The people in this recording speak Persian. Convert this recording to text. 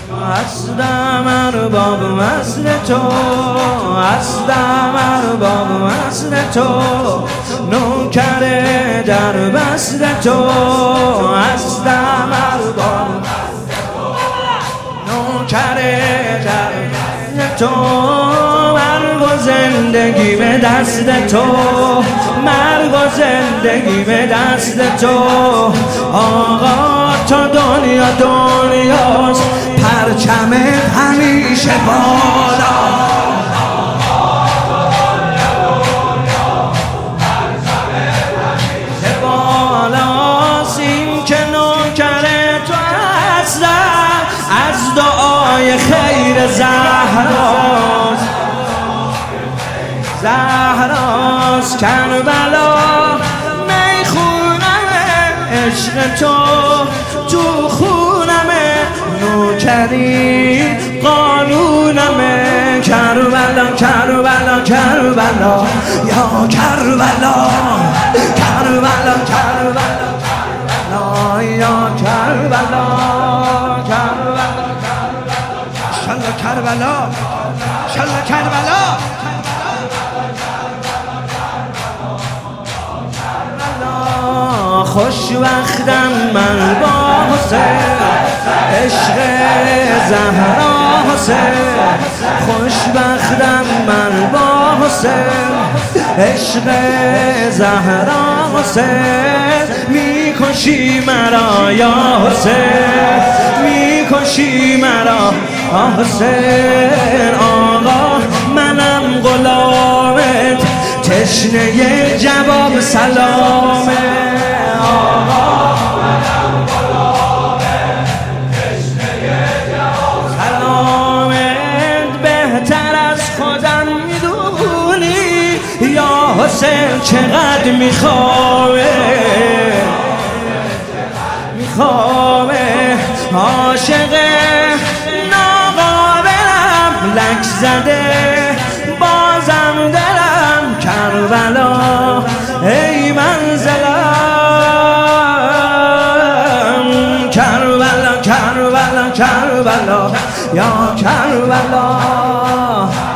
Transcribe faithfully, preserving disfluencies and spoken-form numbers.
هستم ارباب وصل تو، هستم ارباب وصل تو، نوکر در وصل تو، هستم ارباب نوکر در وصل تو، مرگ و زندگی به دست تو، مرگ و زندگی به دست تو، آقا تا دنیا دنیاست، پرچمت همیشه بالا، همیشه بالاست، این که نوکر تو هستم، از دعای خیر زهراست، زهراست کربلا، میخونم عشق تو تو خونمه، نوکری قانونمه، کربلا کربلا کربلا یا کربلا، کربلا کربلا یا کربلا، کربلا شلا کربلا، شلا کربلا، خوشوقتم من با حسین، عشق زهرا حسین، خوشبختم من با حسین، عشق زهرا حسین، میکشی مرا یا حسین، میکشی مرا یا حسین، آقا منم غلامت، تشنه جواب سلامه، آقا منم غلامت، تشنه جواب سلامت، بهتر از خودم میدونی یا حسین چقدر میخوامه، میخوامه، عاشق ناقابلم لک زده، بازم دلم کربلا، ای منزلم کربلا، کربلا کربلا یا کربلا.